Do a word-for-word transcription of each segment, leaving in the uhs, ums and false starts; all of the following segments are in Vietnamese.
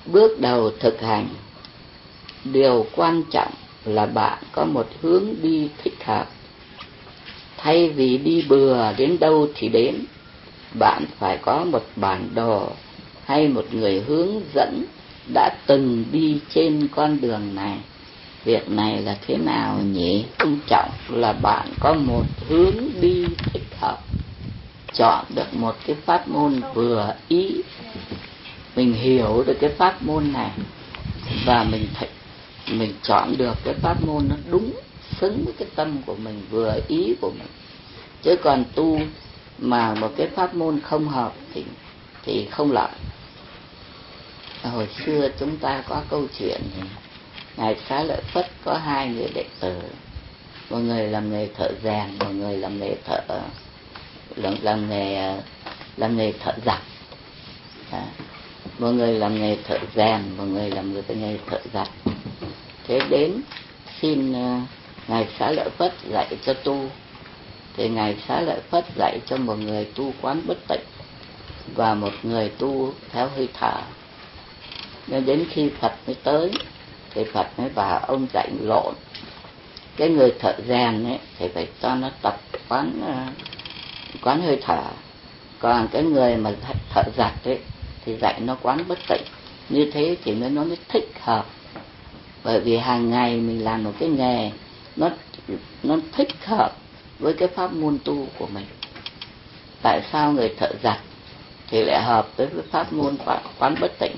Bước đầu thực hành, điều quan trọng là bạn có một hướng đi thích hợp. Thay vì đi bừa đến đâu thì đến, bạn phải có một bản đồ hay một người hướng dẫn đã từng đi trên con đường này. Việc này là thế nào nhỉ? Quan trọng là bạn có một hướng đi thích hợp, chọn được một cái pháp môn vừa ý. Mình hiểu được cái pháp môn này và mình thấy mình chọn được cái pháp môn nó đúng xứng với cái tâm của mình, vừa ý của mình. Chứ còn tu mà một cái pháp môn không hợp thì thì không lợi. Hồi xưa chúng ta có câu chuyện thì ngài Xá Lợi Phất có hai người đệ tử, một người làm nghề thợ rèn, một người làm nghề thợ làm, làm nghề làm nghề thợ giặt. À, một người làm nghề thợ rèn, một người làm nghề, nghề thợ giặt. Thế đến xin uh, ngài Xá Lợi Phất dạy cho tu. Thì ngài Xá Lợi Phất dạy cho một người tu quán bất tịnh và một người tu theo hơi thở. Nên đến khi Phật mới tới thì Phật mới bảo ông dạy lộn. Cái người thợ rèn ấy thì phải cho nó tập quán uh, quán hơi thở, còn cái người mà thợ giặt ấy thì dạy nó quán bất tịnh. Như thế thì nó mới thích hợp. Bởi vì hàng ngày mình làm một cái nghề nó nó thích hợp với cái pháp môn tu của mình. Tại sao người thợ giặt thì lại hợp với cái pháp môn quán bất tịnh?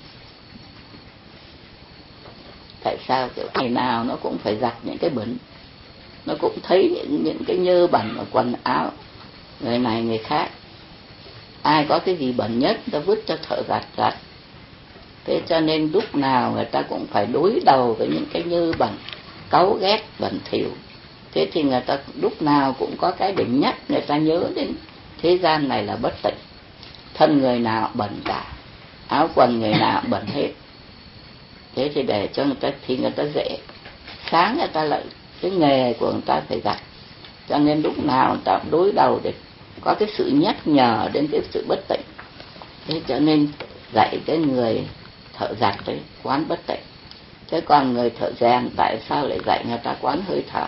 Tại sao kiểu ngày nào nó cũng phải giặt những cái bẩn, nó cũng thấy những những cái nhơ bẩn ở quần áo người này người khác. Ai có cái gì bẩn nhất ta vứt cho thợ giặt giặt. Thế cho nên lúc nào người ta cũng phải đối đầu với những cái nhơ bẩn, cáu ghét, bẩn thỉu. Thế thì người ta lúc nào cũng có cái để nhắc người ta nhớ đến thế gian này là bất tịnh. Thân người nào bẩn cả, áo quần người nào bẩn hết. Thế thì để cho người ta thì người ta dễ. Sáng người ta lại cái nghề của người ta phải giặt. Cho nên lúc nào người ta đối đầu để có cái sự nhắc nhở đến cái sự bất tịnh. Thế cho nên dạy cái người thợ giặt đấy quán bất tịnh. Thế còn người thợ rèn tại sao lại dạy người ta quán hơi thở?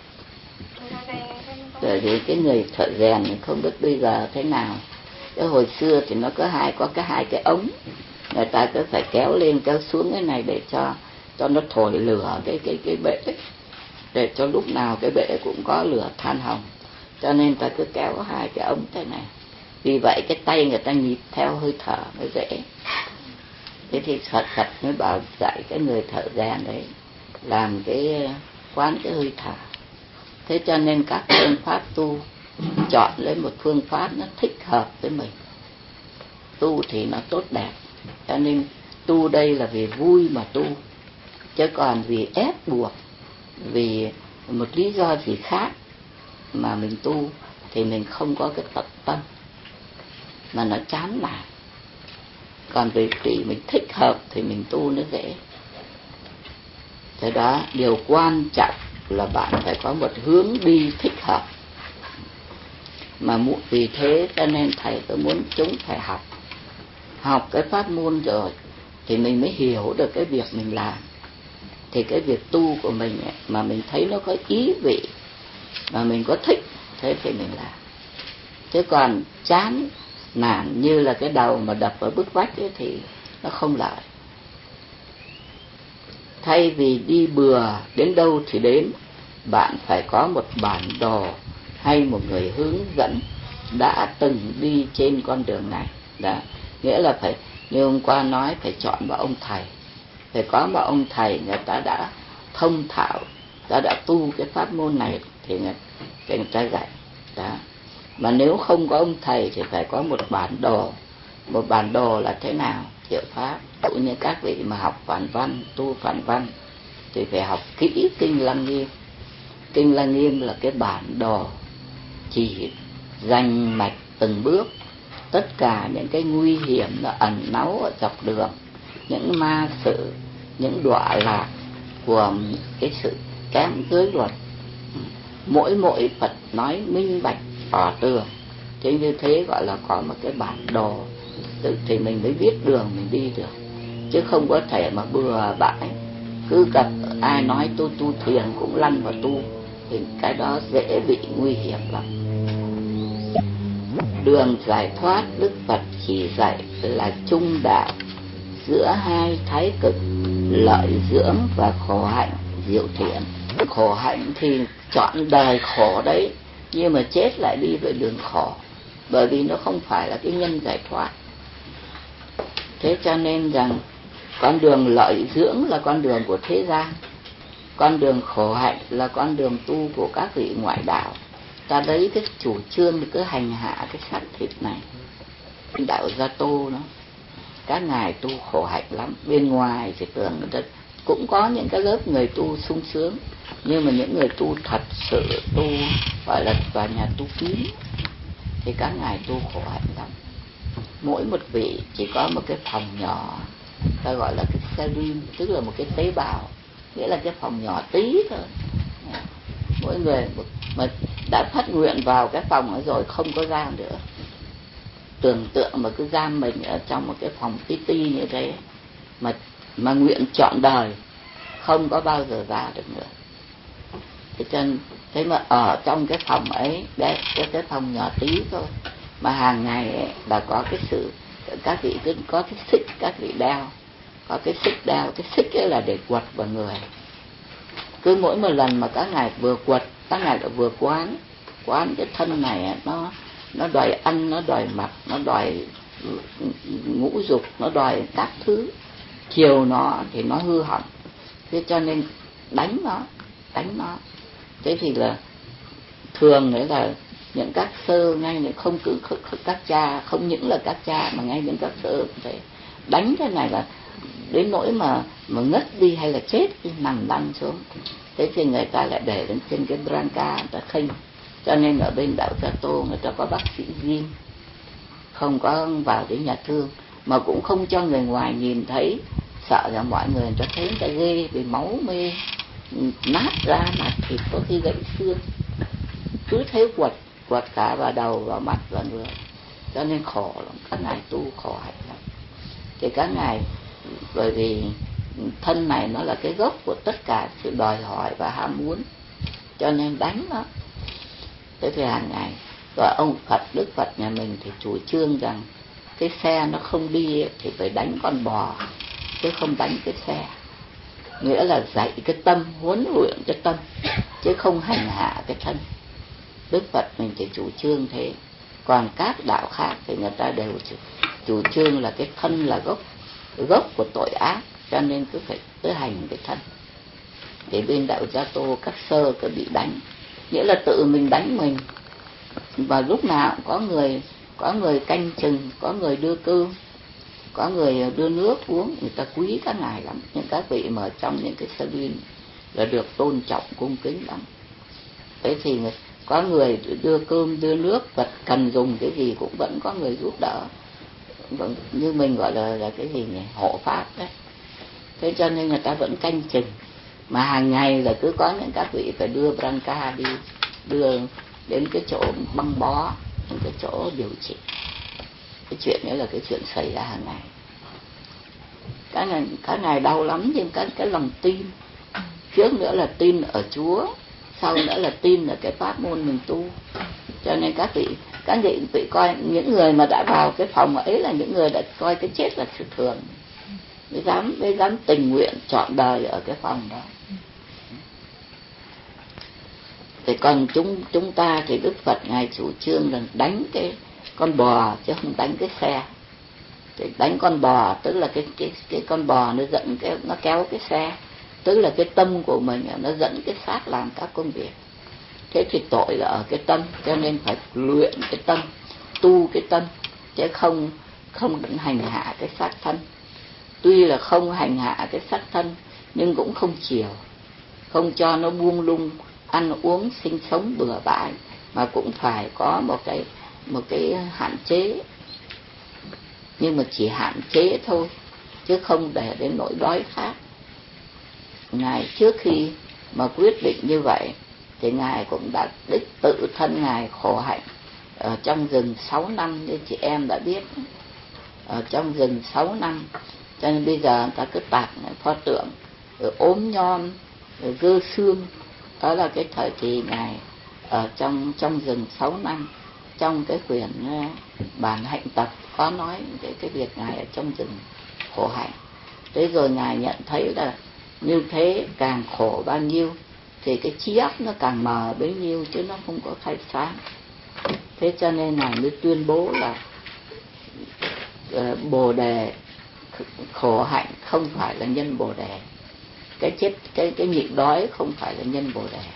Bởi vì cái người thợ rèn không biết bây giờ thế nào. Cái hồi xưa thì nó có hai có cái hai cái ống, người ta cứ phải kéo lên kéo xuống cái này để cho cho nó thổi lửa cái cái cái bể, để cho lúc nào cái bể cũng có lửa than hồng. Cho nên ta cứ kéo hai cái ống thế này. Vì vậy cái tay người ta nhịp theo hơi thở mới dễ. Thế thì Phật Phật mới bảo dạy cái người thợ rèn đấy làm cái quán cái hơi thở. Thế cho nên các phương pháp tu chọn lấy một phương pháp nó thích hợp với mình. Tu thì nó tốt đẹp. Cho nên tu đây là vì vui mà tu, chứ còn vì ép buộc, vì một lý do gì khác mà mình tu thì mình không có cái tập tâm mà nó chán nản. Còn vì vì mình thích hợp thì mình tu nó dễ. Thế đó, điều quan trọng là bạn phải có một hướng đi thích hợp. Mà vì thế cho nên thầy tôi muốn chúng phải học. Học cái pháp môn rồi thì mình mới hiểu được cái việc mình làm. Thì cái việc tu của mình ấy, mà mình thấy nó có ý vị, mà mình có thích, thế thì mình làm. Chứ còn chán nản như là cái đầu mà đập vào bức vách ấy thì nó không lợi. Thay vì đi bừa đến đâu thì đến, bạn phải có một bản đồ hay một người hướng dẫn đã từng đi trên con đường này. Đó. Nghĩa là phải, như hôm qua nói, phải chọn một ông thầy. Phải có một ông thầy người ta đã thông thạo, ta đã tu cái pháp môn này thì người, thì người ta dạy. Đó. Mà nếu không có ông thầy thì phải có một bản đồ. Một bản đồ là thế nào? Diệu pháp. Dụ như các vị mà học Phản Văn, tu Phản Văn thì phải học kỹ Kinh Lăng Nghiêm. Kinh Lăng Nghiêm là cái bản đồ chỉ rành mạch từng bước tất cả những cái nguy hiểm nó ẩn náu ở dọc đường, những ma sự, những đọa lạc của cái sự kém giới luật. Mỗi mỗi Phật nói minh bạch tỏ tường. Thế như thế gọi là có một cái bản đồ thì mình mới biết đường mình đi được. chứ không có thể mà bừa bãi cứ gặp ai nói tôi tu thiền cũng lăn vào tu, thì cái đó dễ bị nguy hiểm lắm. Đường giải thoát Đức Phật chỉ dạy là trung đạo giữa hai thái cực, lợi dưỡng và khổ hạnh diệu thiện. Khổ hạnh thì chọn đời khổ đấy, nhưng mà chết lại đi về đường khổ, bởi vì nó không phải là cái nhân giải thoát. Thế cho nên rằng con đường lợi dưỡng là con đường của thế gian, con đường khổ hạnh là con đường tu của các vị ngoại đạo. Ta lấy cái chủ trương cứ hành hạ cái xác thịt này. Đạo Gia Tô đó, các ngài tu khổ hạnh lắm. Bên ngoài thì tưởng người ta cũng có những cái lớp người tu sung sướng, nhưng mà những người tu thật sự tu gọi là vào nhà tu kín thì các ngài tu khổ hạnh lắm. Mỗi một vị chỉ có một cái phòng nhỏ, ta gọi là cái serum, tức là một cái tế bào, nghĩa là cái phòng nhỏ tí thôi. Mỗi người mà đã phát nguyện vào cái phòng ấy rồi không có ra nữa. Tưởng tượng mà cứ giam mình ở trong một cái phòng tí ti như thế, mà mà nguyện trọn đời không có bao giờ ra được nữa. Thế chân thế mà ở trong cái phòng ấy, đấy, cái cái phòng nhỏ tí thôi, mà hàng ngày ấy, là có cái sự các vị cứ có cái xích các vị đeo, có cái xích đeo, cái xích ấy là để quật vào người. Cứ mỗi một lần mà các ngài vừa quật, các ngài đã vừa quán quán cái thân này nó nó đòi ăn, nó đòi mặc, nó đòi ngũ dục, nó đòi các thứ, chiều nó thì nó hư hỏng. Thế cho nên đánh nó, đánh nó. Thế thì là thường đấy là những các sơ, ngay những không cứ các cha, không những là các cha mà ngay những các sơ cũng thế, đánh cái này là đến nỗi mà mà ngất đi hay là chết đi, nằm lăn xuống. Thế thì người ta lại để lên trên cái branca người ta khênh. Cho nên ở bên đạo Gia Tô người ta có bác sĩ riêng, không có vào đến nhà thương, mà cũng không cho người ngoài nhìn thấy, sợ rằng mọi người người ta thấy người ta ghê vì máu mê nát ra, mặt thịt có khi gãy xương, cứ thế quật quật cả vào đầu, vào mặt, vào người. Cho nên khổ lắm, các ngài tu khổ hạnh lắm. Thì các ngài bởi vì thân này nó là cái gốc của tất cả sự đòi hỏi và ham muốn, cho nên đánh nó. Thế thì hàng ngày rồi ông Phật, Đức Phật nhà mình thì chủ trương rằng cái xe nó không đi thì phải đánh con bò, chứ không đánh cái xe. Nghĩa là dạy cái tâm, huấn luyện cái tâm, chứ không hành hạ cái thân. Đức Phật mình thì chủ trương thế. Còn các đạo khác thì người ta đều chủ, chủ trương là cái thân là gốc gốc của tội ác, cho nên cứ phải cứ hành cái thân. Thì bên đạo Gia Tô các sơ cứ bị đánh, nghĩa là tự mình đánh mình. Và lúc nào cũng có người có người canh chừng, có người đưa cơm, có người đưa nước uống. Người ta quý các ngài lắm, nhưng các vị mà trong những cái sơ duyên là được tôn trọng cung kính lắm. Thế thì có người đưa cơm đưa nước, vật cần dùng cái gì cũng vẫn có người giúp đỡ, như mình gọi là, là cái gì nhỉ, hộ pháp đấy. Thế cho nên người ta vẫn canh chừng. Mà hàng ngày là cứ có những các vị phải đưa branca đi, đưa đến cái chỗ băng bó, đến cái chỗ điều trị. Cái chuyện đấy là cái chuyện xảy ra hàng ngày. Các ngài, các ngài đau lắm, nhưng cái, cái lòng tin. Trước nữa là tin ở Chúa, sau nữa là tin ở cái pháp môn mình tu. Cho nên các vị các vị vị coi những người mà đã vào cái phòng ấy là những người đã coi cái chết là sự thường, mới dám mới dám tình nguyện trọn đời ở cái phòng đó. Thì còn chúng chúng ta thì Đức Phật ngài chủ trương là đánh cái con bò chứ không đánh cái xe. Thì đánh con bò tức là cái cái cái con bò nó dẫn cái nó kéo cái xe, tức là cái tâm của mình nó dẫn cái xác làm các công việc. Thế thì tội là ở cái tâm, cho nên phải luyện cái tâm, tu cái tâm, chứ không không hành hạ cái xác thân. Tuy là không hành hạ cái xác thân, nhưng cũng không chiều, không cho nó buông lung ăn uống sinh sống bừa bãi, mà cũng phải có một cái một cái hạn chế, nhưng mà chỉ hạn chế thôi, chứ không để đến nỗi đói khát. Ngài trước khi mà quyết định như vậy thì ngài cũng đã đích tự thân ngài khổ hạnh ở trong rừng sáu năm, như chị em đã biết. Ở trong rừng sáu năm Cho nên bây giờ người ta cứ tạc pho tượng rồi ốm nhom rồi gơ xương. Đó là cái thời kỳ Ngài ở trong trong rừng sáu năm. Trong cái quyển bản hạnh tập có nói cái, cái việc Ngài ở trong rừng khổ hạnh. Thế rồi Ngài nhận thấy là như thế càng khổ bao nhiêu thì cái trí óc nó càng mờ bấy nhiêu, chứ nó không có khai sáng. Thế cho nên Ngài mới tuyên bố là uh, Bồ Đề khổ hạnh không phải là nhân Bồ Đề, cái chết cái cái nhịn đói không phải là nhân Bồ Đề.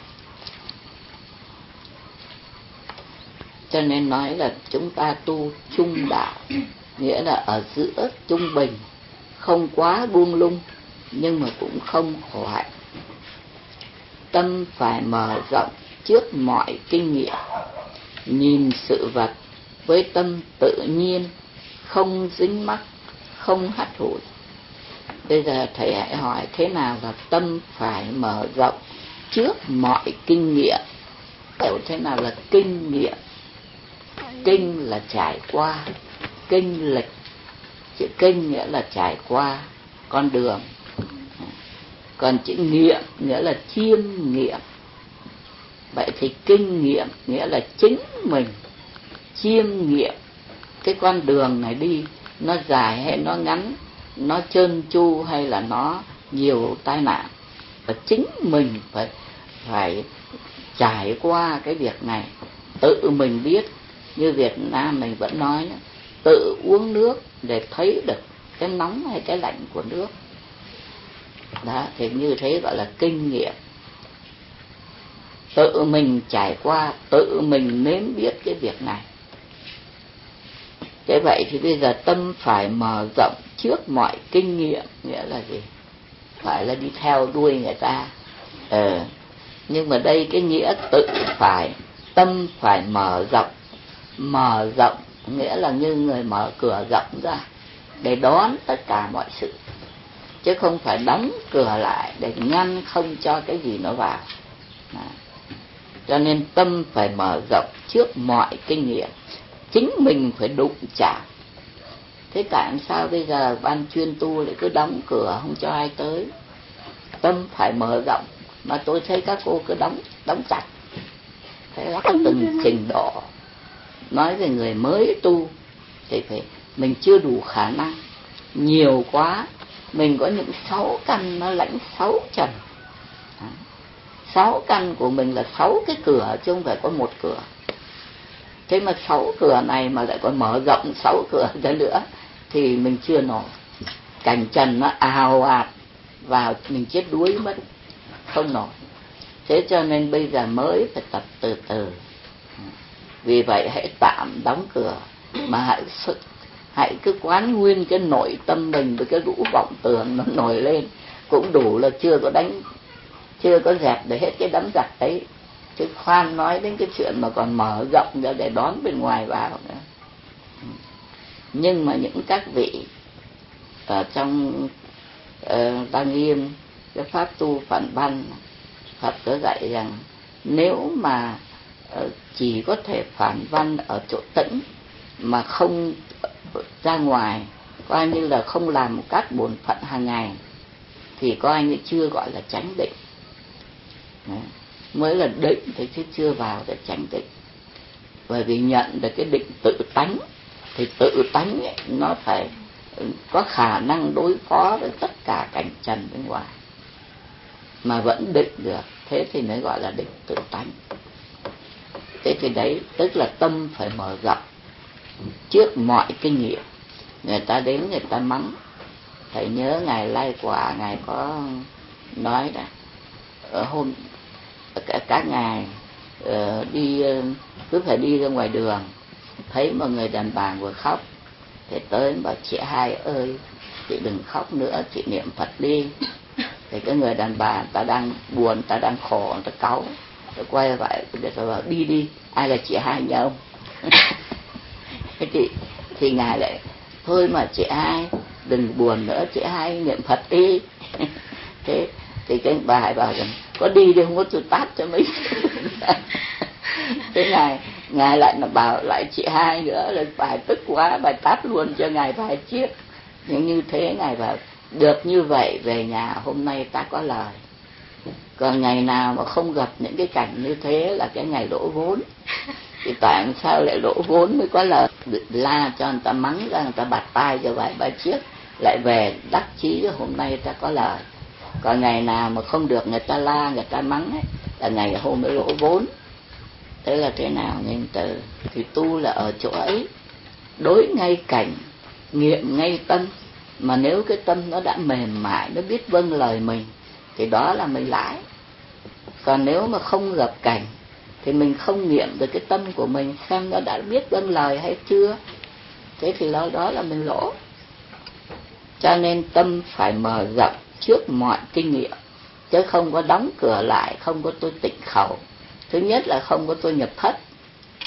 Cho nên nói là chúng ta tu trung đạo, nghĩa là ở giữa trung bình, không quá buông lung nhưng mà cũng không khổ hạnh. Tâm phải mở rộng trước mọi kinh nghiệm, nhìn sự vật với tâm tự nhiên, không dính mắc, không hắt hủi. Bây giờ thầy hãy hỏi thế nào là tâm phải mở rộng trước mọi kinh nghiệm? Hiểu thế nào là kinh nghiệm? Kinh là trải qua, kinh lịch. Chữ kinh nghĩa là trải qua con đường, còn chữ nghiệm nghĩa là chiêm nghiệm. Vậy thì kinh nghiệm nghĩa là chính mình chiêm nghiệm cái con đường này đi, nó dài hay nó ngắn, nó trơn tru hay là nó nhiều tai nạn. Và chính mình phải phải trải qua cái việc này, tự mình biết. Như Việt Nam mình vẫn nói tự uống nước để thấy được cái nóng hay cái lạnh của nước. Đó, thì như thế gọi là kinh nghiệm. Tự mình trải qua, tự mình nếm biết cái việc này. Thế vậy thì bây giờ tâm phải mở rộng trước mọi kinh nghiệm, nghĩa là gì? Phải là đi theo đuôi người ta. Ờ, nhưng mà đây cái nghĩa tự phải, tâm phải mở rộng. Mở rộng nghĩa là như người mở cửa rộng ra để đón tất cả mọi sự, chứ không phải đóng cửa lại để ngăn không cho cái gì nó vào. Đó. Cho nên tâm phải mở rộng trước mọi kinh nghiệm, chính mình phải đụng chạm. Thế tại sao bây giờ ban chuyên tu lại cứ đóng cửa không cho ai tới? Tâm phải mở rộng, mà tôi thấy các cô cứ đóng đóng chặt. Thế là từng trình độ. Nói về người mới tu thì phải mình chưa đủ khả năng, nhiều quá mình có những sáu căn nó lãnh sáu trần. Sáu căn của mình là sáu cái cửa chứ không phải có một cửa. Thế mà sáu cửa này mà lại còn mở rộng sáu cửa ra nữa thì mình chưa nổi. Cảnh trần nó ào ạt vào, mình chết đuối mất, không nổi. Thế cho nên bây giờ mới phải tập từ từ. Vì vậy hãy tạm đóng cửa, mà hãy hãy cứ quán nguyên cái nội tâm mình với cái lũ vọng tưởng nó nổi lên cũng đủ là chưa có đánh, chưa có dẹp để hết cái đám giặc ấy. Chứ khoan nói đến cái chuyện mà còn mở rộng ra để đón bên ngoài vào nữa. Nhưng mà những các vị ở trong uh, Tăng Nghiêm cái pháp tu phản văn, Phật có dạy rằng nếu mà uh, chỉ có thể phản văn ở chỗ tĩnh mà không ra ngoài, coi như là không làm các bổn phận hàng ngày, thì coi như chưa gọi là chánh định. Đấy. Mới là định thì chứ chưa vào để chánh định. Bởi vì nhận được cái định tự tánh, thì tự tánh ấy, nó phải có khả năng đối phó với tất cả cảnh trần bên ngoài mà vẫn định được. Thế thì mới gọi là định tự tánh. Thế thì đấy tức là tâm phải mở rộng trước mọi kinh nghiệm. Người ta đến người ta mắng, thầy nhớ ngài Lai Quả, ngài có nói là ở hôm cả các ngài uh, đi cứ phải đi ra ngoài đường, thấy một người đàn bà vừa khóc thì tới bảo chị Hai ơi, chị đừng khóc nữa, chị niệm Phật đi. Thì cái người đàn bà ta đang buồn, ta đang khổ, ta cáu, ta quay lại để ta bảo đi đi, ai là chị Hai nhá ông? thì thì ngài lại thôi mà chị Hai đừng buồn nữa, chị Hai niệm Phật đi. thế thì cái bà Hai bảo rằng có đi đi không có tôi tát cho mấy. Thế ngài ngài lại là bảo lại chị Hai nữa, là bà tức quá, bà tát luôn cho ngài vài chiếc. Nhưng như thế Ngài bảo được như vậy về nhà hôm nay ta có lời. Còn ngày nào mà không gặp những cái cảnh như thế là cái ngày lỗ vốn. Thì tại sao lại lỗ vốn mới có lời? La cho người ta, mắng ra người ta, bạt tai cho vài ba chiếc, lại về đắc chí hôm nay ta có lời. Còn ngày nào mà không được người ta la, người ta mắng ấy, là ngày hôm mới lỗ vốn. Thế là thế nào nên từ? Thì tu là ở chỗ ấy, đối ngay cảnh, nghiệm ngay tâm. Mà nếu cái tâm nó đã mềm mại, nó biết vâng lời mình, thì đó là mình lãi. Còn nếu mà không gặp cảnh thì mình không nghiệm được cái tâm của mình xem nó đã biết vâng lời hay chưa, thế thì đó, đó là mình lỗ. Cho nên tâm phải mở rộng trước mọi kinh nghiệm, chứ không có đóng cửa lại, không có tôi tịnh khẩu. Thứ nhất là không có tôi nhập thất,